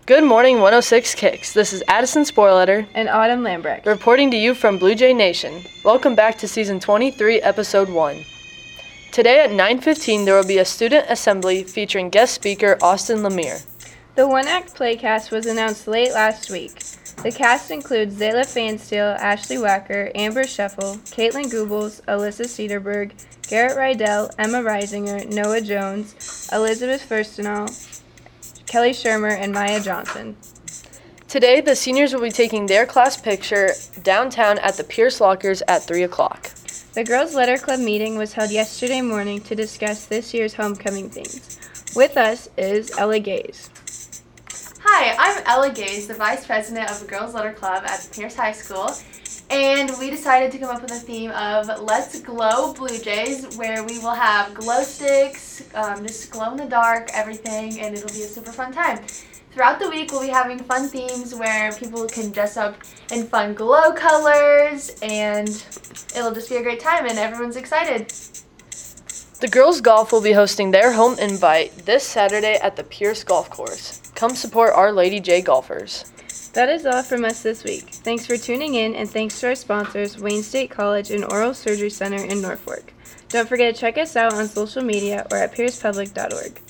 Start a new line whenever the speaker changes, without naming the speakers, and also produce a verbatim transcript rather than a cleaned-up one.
Good morning, one oh six Kicks. This is Addison Spoiletter
and Autumn Lambrecht
reporting to you from Blue Jay Nation. Welcome back to Season twenty-three, Episode one. Today at nine fifteen, there will be a student assembly featuring guest speaker Austin Lemire.
The one-act playcast was announced late last week. The cast includes Zayla Fansteel, Ashley Wacker, Amber Scheffel, Caitlin Goebbels, Alyssa Cedarberg, Garrett Rydell, Emma Reisinger, Noah Jones, Elizabeth Firstenall, Kelly Shermer, and Maya Johnson.
Today, the seniors will be taking their class picture downtown at the Pierce Lockers at three o'clock.
The Girls Letter Club meeting was held yesterday morning to discuss this year's homecoming themes. With us is Ella Gaze.
Hi, I'm Ella Gaze, the Vice President of the Girls Letter Club at Pierce High School, and we decided to come up with a theme of Let's Glow Blue Jays, where we will have glow sticks, um, just glow in the dark, everything, and it'll be a super fun time. Throughout the week, we'll be having fun themes where people can dress up in fun glow colors, and it'll just be a great time, and everyone's excited.
The girls' golf will be hosting their home invite this Saturday at the Pierce Golf Course. Come support our Lady J golfers.
That is all from us this week. Thanks for tuning in, and thanks to our sponsors, Wayne State College and Oral Surgery Center in Norfolk. Don't forget to check us out on social media or at pierce public dot org.